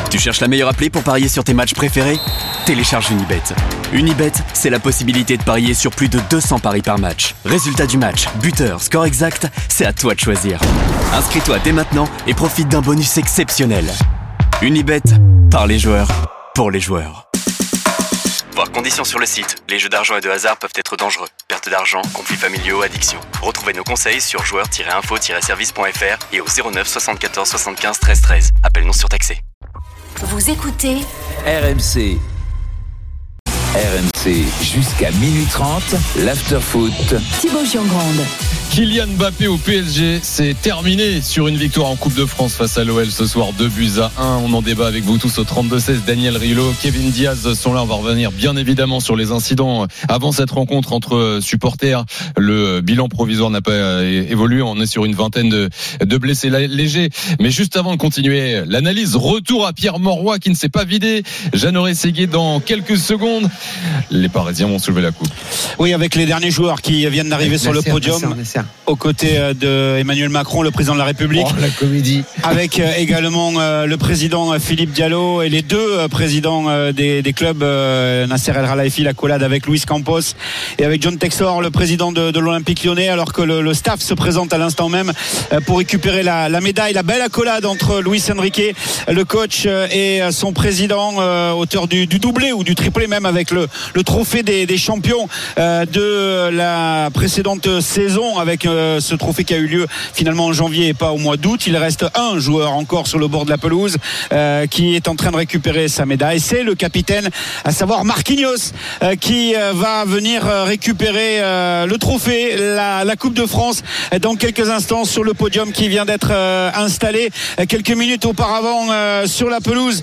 Tu cherches la meilleure appli pour parier sur tes matchs préférés ? Télécharge Unibet. Unibet, c'est la possibilité de parier sur plus de 200 paris par match. Résultat du match, buteur, score exact, c'est à toi de choisir. Inscris-toi dès maintenant et profite d'un bonus exceptionnel. Unibet, par les joueurs, pour les joueurs. Voir conditions sur le site. Les jeux d'argent et de hasard peuvent être dangereux. Perte d'argent, conflits familiaux, addiction. Retrouvez nos conseils sur joueurs-info-service.fr et au 09 74 75 13 13. Appel non surtaxé. Vous écoutez RMC. RMC jusqu'à minuit 30, l'after-foot. Thibaut Giangrande. Kylian Mbappé au PSG, c'est terminé sur une victoire en Coupe de France face à l'OL ce soir, 2-1. On en débat avec vous tous au 32-16. Daniel Riolo, Kevin Diaz sont là. On va revenir bien évidemment sur les incidents avant cette rencontre entre supporters. Le bilan provisoire n'a pas évolué. On est sur une vingtaine de blessés légers. Mais juste avant de continuer l'analyse, retour à Pierre Mauroy qui ne s'est pas vidé. Jeannot Ségué dans quelques secondes. Les Parisiens vont soulever la coupe. Oui, avec les derniers joueurs qui viennent d'arriver sur le podium. Aux côtés de Emmanuel Macron, le président de la République. Oh, la comédie. Avec également le président Philippe Diallo et les deux présidents des clubs, Nasser El Khelaifi, l'accolade avec Luis Campos et avec John Textor, le président de l'Olympique Lyonnais, alors que le staff se présente à l'instant même pour récupérer la médaille, la belle accolade entre Luis Enrique, le coach, et son président, auteur du doublé ou du triplé même, avec le trophée des champions de la précédente saison, avec ce trophée qui a eu lieu finalement en janvier et pas au mois d'août. Il reste un joueur encore sur le bord de la pelouse qui est en train de récupérer sa médaille. C'est le capitaine, à savoir Marquinhos, qui va venir récupérer le trophée, la Coupe de France, dans quelques instants sur le podium qui vient d'être installé quelques minutes auparavant sur la pelouse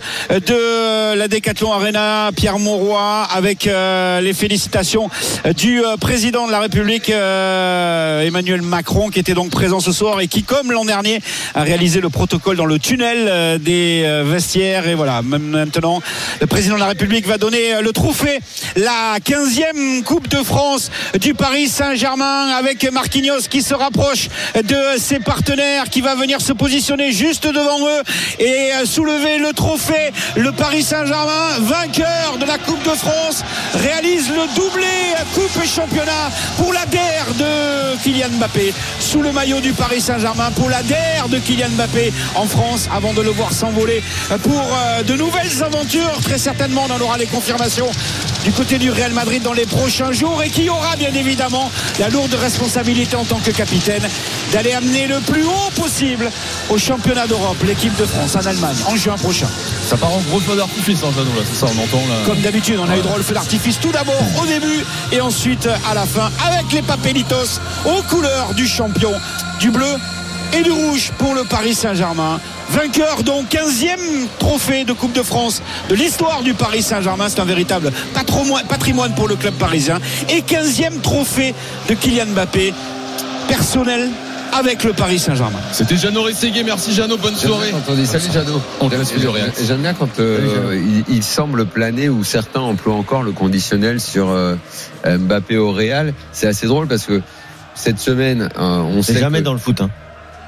de la Decathlon Arena. Pierre Mauroy avec les félicitations du président de la République, Emmanuel Macron, qui était donc présent ce soir et qui, comme l'an dernier, a réalisé le protocole dans le tunnel des vestiaires. Et voilà, maintenant le président de la République va donner le trophée, la 15e Coupe de France du Paris Saint-Germain, avec Marquinhos qui se rapproche de ses partenaires, qui va venir se positionner juste devant eux et soulever le trophée. Le Paris Saint-Germain, vainqueur de la Coupe de France, réalise le doublé Coupe et Championnat pour la DER de Kylian Mbappé, sous le maillot du Paris Saint-Germain, pour la DER de Kylian Mbappé en France, avant de le voir s'envoler pour de nouvelles aventures. Très certainement, on en aura les confirmations du côté du Real Madrid dans les prochains jours, et qui aura bien évidemment la lourde responsabilité en tant que capitaine d'aller amener le plus haut possible au championnat d'Europe l'équipe de France en Allemagne en juin prochain. Ça part en gros feu d'artifice, hein, Jeannot, là, c'est ça, on entend là. Comme d'habitude, on a eu droit au feu d'artifice tout d'abord au début et ensuite à la fin, avec les papelitos aux couleurs du champion, du bleu et du rouge pour le Paris Saint-Germain. Vainqueur donc 15e trophée de Coupe de France de l'histoire du Paris Saint-Germain. C'est un véritable patrimoine pour le club parisien. Et 15e trophée de Kylian Mbappé, personnel, avec le Paris Saint-Germain. C'était Jeannot Ségué. Merci Jeannot, bonne soirée. Quand on dit salut Jeannot, j'aime bien quand il semble planer, ou certains emploient encore le conditionnel sur Mbappé au Real. C'est assez drôle parce que cette semaine, on sait jamais dans le foot, hein.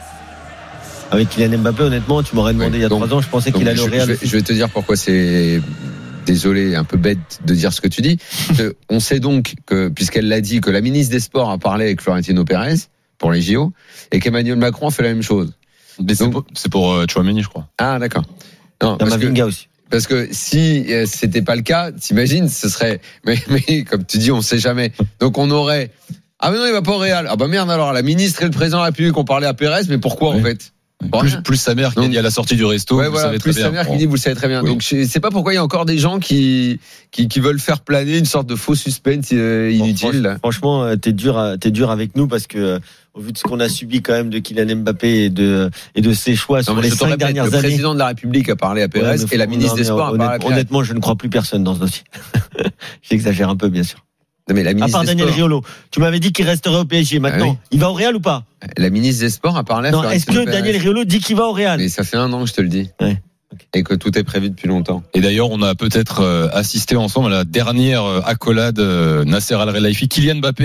Avec Kylian Mbappé, honnêtement, tu m'aurais demandé il y a 3 ans, je pensais qu'il allait au Real. Je vais te dire pourquoi c'est, désolé, un peu bête de dire ce que tu dis. On sait donc que, puisqu'elle l'a dit, que la ministre des Sports a parlé avec Florentino Pérez pour les JO, et qu'Emmanuel Macron a fait la même chose. C'est pour Tchouaméni, je crois. Ah, d'accord. Non, Mavinga aussi. Parce que si c'était pas le cas, t'imagines, ce serait, mais comme tu dis, on sait jamais. Donc on aurait, ah mais non, il va pas au Real. Ah bah merde, alors la ministre et le président de la République ont parlé à Pérez, mais pourquoi en fait? Plus sa mère qui a dit à la sortie du resto. Ouais, voilà, plus sa mère qui dit, vous le savez très bien. Oui. Donc je sais pas pourquoi il y a encore des gens qui veulent faire planer une sorte de faux suspense inutile. Franchement, t'es dur avec nous, parce que au vu de ce qu'on a subi quand même de Kylian Mbappé et de ses choix sur les 5 dernières années. Le président de la République a parlé à Pérez, et la ministre des Sports a parlé à Pérez. Honnêtement, je ne crois plus personne dans ce dossier. J'exagère un peu, bien sûr. Non, mais la ministre à part Daniel Riolo, tu m'avais dit qu'il resterait au PSG. Maintenant, oui. Il va au Real ou pas? La ministre des Sports a parlé à Pérez. Non, est-ce que Daniel Riolo dit qu'il va au Real? Mais ça fait 1 an que je te le dis. Ouais. Okay. Et que tout est prévu depuis longtemps. Et d'ailleurs, on a peut-être assisté ensemble à la dernière accolade Nasser Al Khelaifi, Kylian Mbappé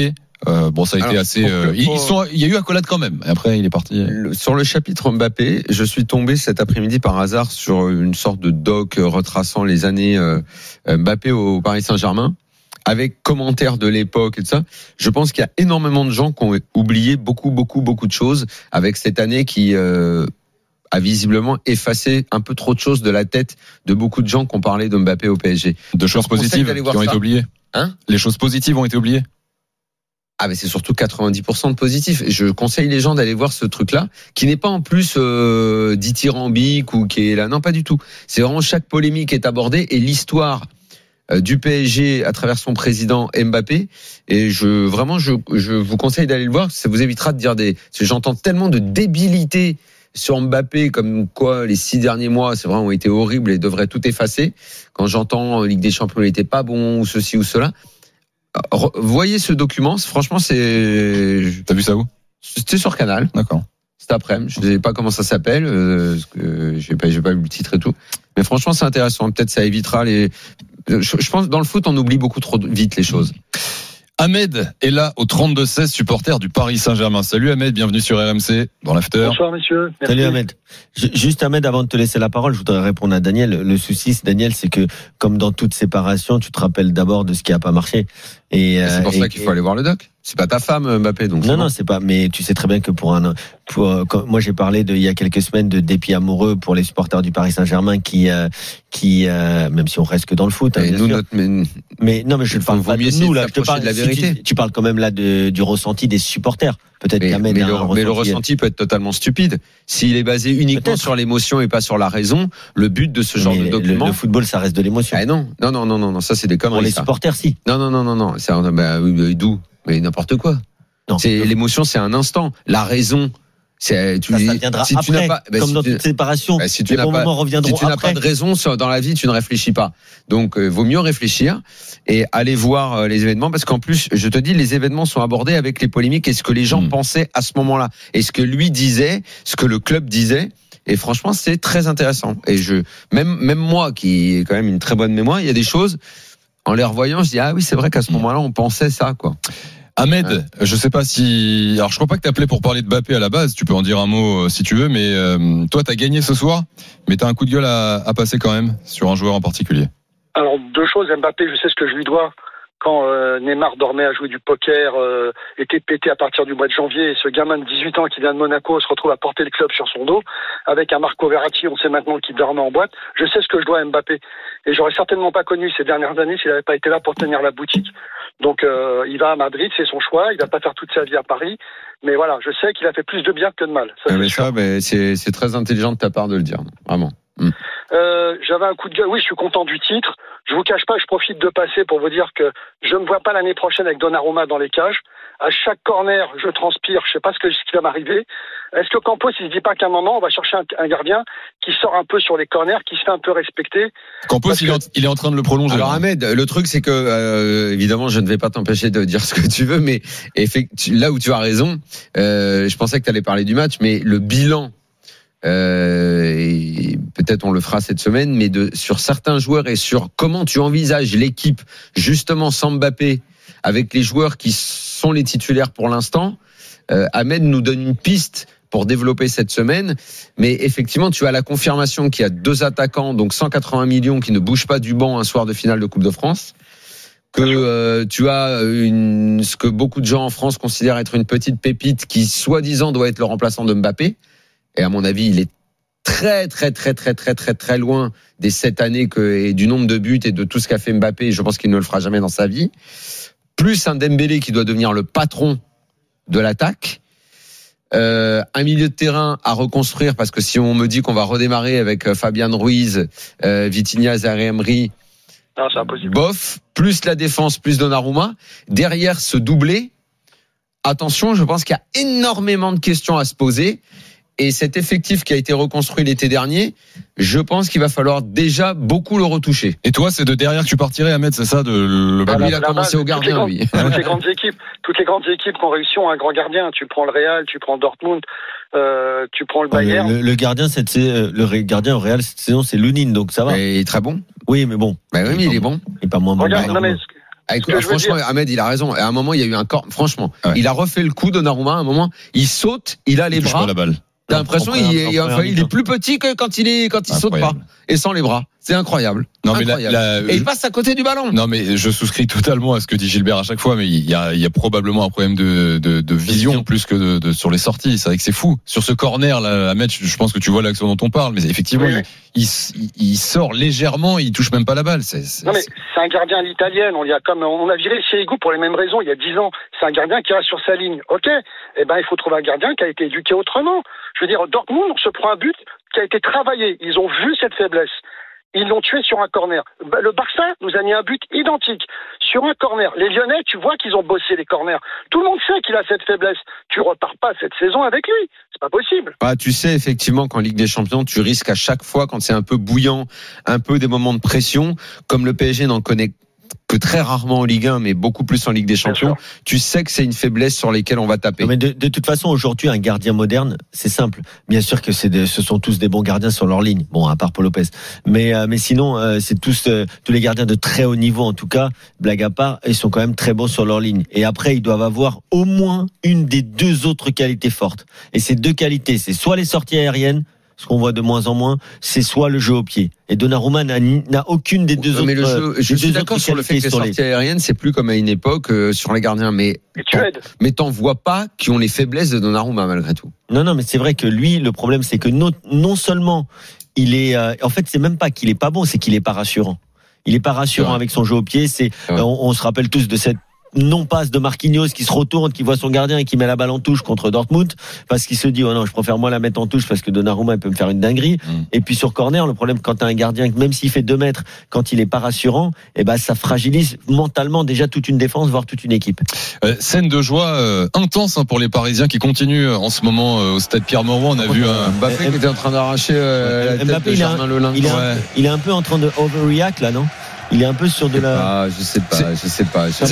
Bon, ça a été assez. Il y a eu accolade quand même. Après, il est parti. Sur le chapitre Mbappé, je suis tombé cet après-midi par hasard sur une sorte de doc retraçant les années Mbappé au Paris Saint-Germain, avec commentaires de l'époque et tout ça. Je pense qu'il y a énormément de gens qui ont oublié beaucoup de choses avec cette année qui a visiblement effacé un peu trop de choses de la tête de beaucoup de gens qui ont parlé de Mbappé au PSG. De choses positives qui ont été oubliées. Les choses positives ont été oubliées. Ah, mais c'est surtout 90% de positifs. Je conseille les gens d'aller voir ce truc-là, qui n'est pas en plus dithyrambique ou qui est là. Non, pas du tout. C'est vraiment chaque polémique est abordée et l'histoire du PSG à travers son président Mbappé. Et je vous conseille d'aller le voir. Ça vous évitera de dire parce que j'entends tellement de débilité sur Mbappé, comme quoi les 6 derniers mois, c'est vrai, ont été horribles et devraient tout effacer. Quand j'entends Ligue des Champions, il n'était pas bon ou ceci ou cela. Voyez ce document. Franchement, T'as vu ça où? C'était sur Canal. D'accord. Cet après-midi. Je ne sais pas comment ça s'appelle. J'ai pas vu le titre et tout. Mais franchement, c'est intéressant. Peut-être ça évitera je pense dans le foot, on oublie beaucoup trop vite les choses. Ahmed est là au 32-16, supporter du Paris Saint-Germain. Salut Ahmed, bienvenue sur RMC dans l'after. Bonsoir messieurs. Merci. Salut Ahmed. Juste Ahmed, avant de te laisser la parole, je voudrais répondre à Daniel. Le souci, Daniel, c'est que comme dans toute séparation, tu te rappelles d'abord de ce qui a pas marché. Et c'est pour ça qu'il faut aller voir le doc. C'est pas ta femme Mbappé, donc. Non, c'est pas. Mais tu sais très bien que moi j'ai parlé il y a quelques semaines de dépit amoureux pour les supporters du Paris Saint-Germain qui même si on reste que dans le foot. Mais je ne parle pas de nous là. Je te parle de la vérité. Tu parles quand même là du ressenti des supporters. Peut-être mais le ressenti peut être totalement stupide. S'il est basé uniquement sur l'émotion et pas sur la raison, le but de ce genre de document. Le football, ça reste de l'émotion. Ah non, ça c'est des conneries. Pour les supporters, si. Non. D'où? Mais n'importe quoi. Non. L'émotion, c'est un instant. La raison, ça viendra si après. Comme dans toute séparation, les bons moments reviendront après. Si tu n'as pas de raison dans la vie, tu ne réfléchis pas. Donc, vaut mieux réfléchir et aller voir les événements, parce qu'en plus, je te dis, les événements sont abordés avec les polémiques et ce que les gens pensaient à ce moment-là, et ce que lui disait, ce que le club disait. Et franchement, c'est très intéressant. Et même moi, qui ai quand même une très bonne mémoire, il y a des choses, en les revoyant, je dis oui, c'est vrai qu'à ce moment-là, on pensait ça, quoi. Ahmed, je sais pas si. Alors, je crois pas que t'appelais pour parler de Mbappé à la base. Tu peux en dire un mot si tu veux, mais toi, t'as gagné ce soir, mais t'as un coup de gueule à passer quand même sur un joueur en particulier. Alors, 2 choses. Mbappé, je sais ce que je lui dois. Quand Neymar dormait à jouer du poker, était pété à partir du mois de janvier, et ce gamin de 18 ans qui vient de Monaco se retrouve à porter le club sur son dos, avec un Marco Verratti, on sait maintenant qu'il dormait en boîte. Je sais ce que je dois à Mbappé. Et j'aurais certainement pas connu ces dernières années s'il n'avait pas été là pour tenir la boutique. Donc il va à Madrid, c'est son choix, il va pas faire toute sa vie à Paris. Mais voilà, je sais qu'il a fait plus de bien que de mal. C'est très intelligent de ta part de le dire, vraiment. J'avais un coup de gueule. Oui, je suis content du titre. Je vous cache pas, je profite de passer pour vous dire que je me vois pas l'année prochaine avec Donnarumma dans les cages. À chaque corner, je transpire. Je sais pas ce qui va m'arriver. Est-ce que Campos, il se dit pas qu'à un moment, on va chercher un gardien qui sort un peu sur les corners, qui se fait un peu respecter? Campos, il est en train de le prolonger. Alors Ahmed, le truc c'est que évidemment, je ne vais pas t'empêcher de dire ce que tu veux, mais là où tu as raison, je pensais que tu allais parler du match, mais le bilan. Et peut-être on le fera cette semaine, mais sur certains joueurs et sur comment tu envisages l'équipe justement sans Mbappé, avec les joueurs qui sont les titulaires pour l'instant, Ahmed nous donne une piste pour développer cette semaine. Mais effectivement, tu as la confirmation qu'il y a 2 attaquants, donc 180 millions, qui ne bougent pas du banc un soir de finale de Coupe de France, que tu as ce que beaucoup de gens en France considèrent être une petite pépite qui soi-disant doit être le remplaçant de Mbappé. Et à mon avis, il est très loin des 7 années et du nombre de buts et de tout ce qu'a fait Mbappé. Je pense qu'il ne le fera jamais dans sa vie. Plus un Dembélé qui doit devenir le patron de l'attaque. Un milieu de terrain à reconstruire, parce que si on me dit qu'on va redémarrer avec Fabian Ruiz, Vitinha, Zaire Emery, c'est impossible. Bof, plus la défense, plus Donnarumma. Derrière ce doublé, attention, je pense qu'il y a énormément de questions à se poser. Et cet effectif qui a été reconstruit l'été dernier, je pense qu'il va falloir déjà beaucoup le retoucher. Et toi, c'est de derrière que tu partirais, Ahmed, c'est ça, lui, il a commencé au gardien, lui. Toutes les grandes équipes qui ont réussi ont un grand gardien. Tu prends le Real, tu prends Dortmund, tu prends le Bayern. Le gardien au Real cette saison, c'est Lunin, donc ça va. Il est très bon. Oui, mais bon. Oui, mais il est bon. Il est pas moins bon. Regarde, Franchement, Ahmed, il a raison. À un moment, il y a eu un corps. Franchement, il a refait le coup, Donnarumma. À un moment, il saute, il a les bras. Pas la balle. T'as l'impression il est plus petit que quand il saute pas et sans les bras. C'est incroyable. Non, mais et il passe à côté du ballon. Non, mais je souscris totalement à ce que dit Gilbert à chaque fois, mais il y a probablement un problème de vision plus que sur les sorties. C'est vrai que c'est fou. Sur ce corner, là, Ahmed, je pense que tu vois l'action dont on parle, mais effectivement, il sort légèrement, il touche même pas la balle. Non, mais c'est un gardien à l'italienne. On a viré Sirigu pour les mêmes raisons il y a 10 ans. C'est un gardien qui reste sur sa ligne. Ok. Eh ben, il faut trouver un gardien qui a été éduqué autrement. Je veux dire, Dortmund se prend un but qui a été travaillé. Ils ont vu cette faiblesse. Ils l'ont tué sur un corner. Le Barça nous a mis un but identique sur un corner. Les Lyonnais, tu vois qu'ils ont bossé les corners. Tout le monde sait qu'il a cette faiblesse. Tu repars pas cette saison avec lui. C'est pas possible. Tu sais, effectivement, qu'en Ligue des Champions, tu risques à chaque fois, quand c'est un peu bouillant, un peu des moments de pression, comme le PSG n'en connaît que très rarement en Ligue 1, mais beaucoup plus en Ligue des Champions, tu sais que c'est une faiblesse sur lesquelles on va taper. Non, mais de toute façon, aujourd'hui, un gardien moderne, c'est simple. Bien sûr que ce sont tous des bons gardiens sur leur ligne. Bon, à part Paul Lopez. Mais sinon, c'est tous les gardiens de très haut niveau, en tout cas, blague à part, ils sont quand même très bons sur leur ligne. Et après, ils doivent avoir au moins une des deux autres qualités fortes. Et ces deux qualités, c'est soit les sorties aériennes, ce qu'on voit de moins en moins, c'est soit le jeu au pied. Et Donnarumma n'a aucune des deux autres. Mais je suis d'accord sur le fait que les sorties aériennes, c'est plus comme à une époque sur les gardiens. Mais t'en vois pas qui ont les faiblesses de Donnarumma malgré tout. Non, mais c'est vrai que lui, le problème, c'est que non seulement il est, en fait, c'est même pas qu'il est pas bon, c'est qu'il est pas rassurant. Il est pas rassurant avec son jeu au pied. On se rappelle tous de cette non-passe de Marquinhos qui se retourne, qui voit son gardien et qui met la balle en touche contre Dortmund parce qu'il se dit oh non, je préfère moi la mettre en touche parce que Donnarumma il peut me faire une dinguerie. Et puis sur corner, le problème quand t'as un gardien, même s'il fait 2 mètres, quand il est pas rassurant, ça fragilise mentalement déjà toute une défense, voire toute une équipe. Scène de joie intense pour les Parisiens qui continuent en ce moment au stade Pierre-Mauroy. On a vu un Mbappé qui était en train d'arracher la tête de Germain Lolin. Il est un peu en train de overreact là, non? Il est un peu sur de la. Je sais pas. C'est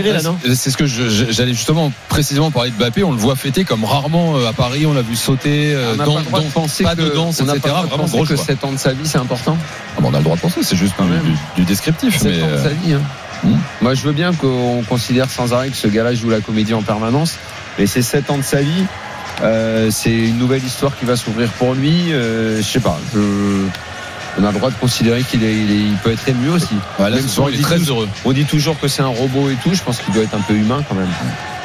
ce que j'allais justement précisément parler de Mbappé. On le voit fêter comme rarement à Paris. On l'a vu sauter pas de danse, etc. Vraiment gros que 7 ans de sa vie, c'est important. On a le droit de penser. C'est juste du descriptif. 7 ans de sa vie. Moi, je veux bien qu'on considère sans arrêt que ce gars-là joue la comédie en permanence. Mais ces 7 ans de sa vie, c'est une nouvelle histoire qui va s'ouvrir pour lui. Je sais pas. On a le droit de considérer qu'il peut être ému aussi. Là, ce soir, il est très heureux. On dit toujours que c'est un robot et tout. Je pense qu'il doit être un peu humain quand même. Ahmed ?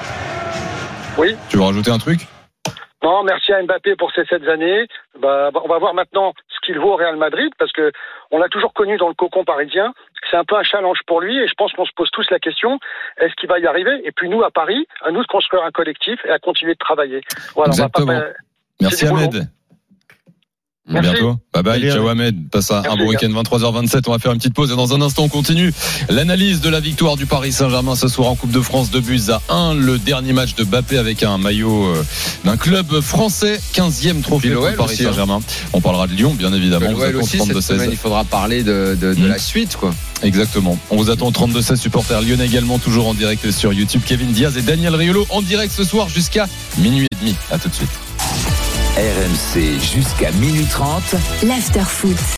Oui. Tu veux rajouter un truc ? Non, merci à Mbappé pour ces 7 années. On va voir maintenant ce qu'il vaut au Real Madrid parce que on l'a toujours connu dans le cocon parisien. C'est un peu un challenge pour lui et je pense qu'on se pose tous la question, est-ce qu'il va y arriver ? Et puis nous, à Paris, à nous de construire un collectif et à continuer de travailler. Voilà. Exactement. Merci Ahmed. À bientôt. Bye bye. Allez, ciao Ahmed. Passe un bon week-end. 23h27. On va faire une petite pause et dans un instant on continue l'analyse de la victoire du Paris Saint-Germain ce soir en Coupe de France 2-1. Le dernier match de Mbappé avec un maillot d'un club français. 15e trophée pour le Paris Saint-Germain. On parlera de Lyon bien évidemment. L'OL aussi cette semaine, il faudra parler de la suite quoi. Exactement. On vous attend au 32-16 supporters lyonnais également toujours en direct sur YouTube. Kevin Diaz et Daniel Riolo en direct ce soir jusqu'à 00h30. À tout de suite. RMC jusqu'à 00h30. L'After Foot.